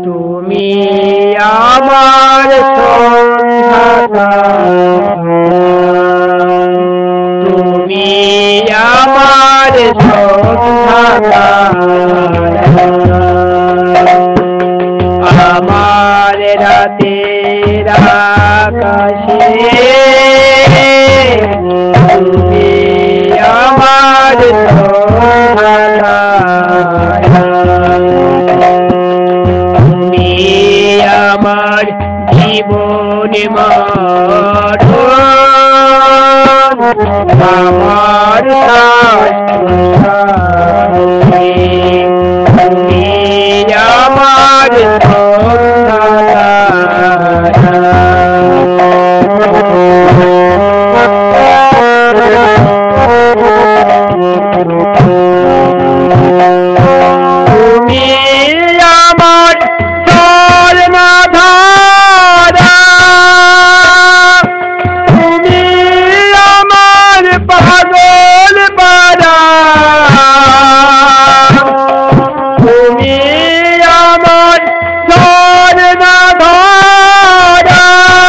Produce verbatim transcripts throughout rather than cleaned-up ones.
তুমি আমার সন্ধ্যা, তুমি আমার সন্ধ্যা, আমার রাতের আকাশে তুমি আমার সন্ধ্যা, তুমি আমার জীবন মরণ, আমার তুমি আমার তুমি আমার স্বর্ণধারা, তুমি আমার পাগল পারা, তুমি আমার স্বর্ণধারা,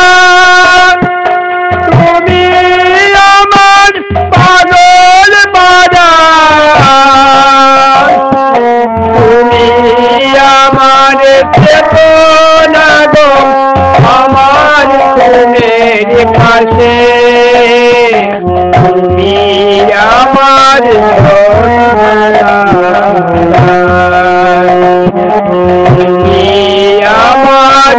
তুমি আমার পাগল পারা, তুমি আমার চেতনা গো, আমার ঘুমের পাশে, তুমি আমার তুমি আমার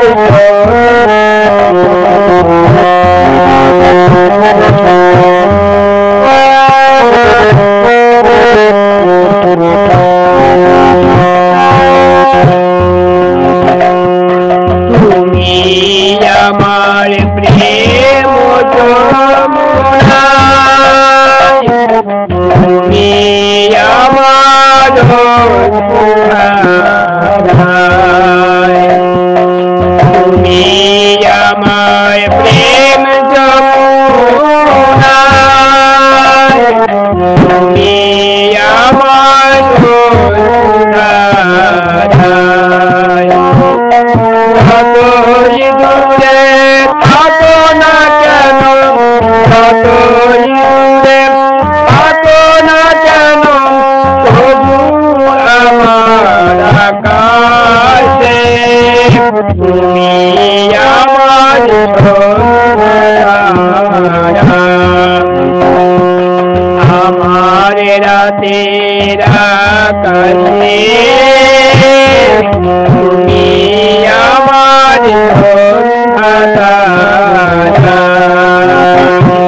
তুমি আমার প্রেম যমুনা, তুমি আমার তুমি আমার প্রেম যমুনা, তুমি আমার যতই দূরে থাকো না কেন, যতই দূরে থাকো না কেন, তবু আমার আকাশে তুমি আমার আমার রাতের আকাশে তুমি আমার সন্ধ্যা।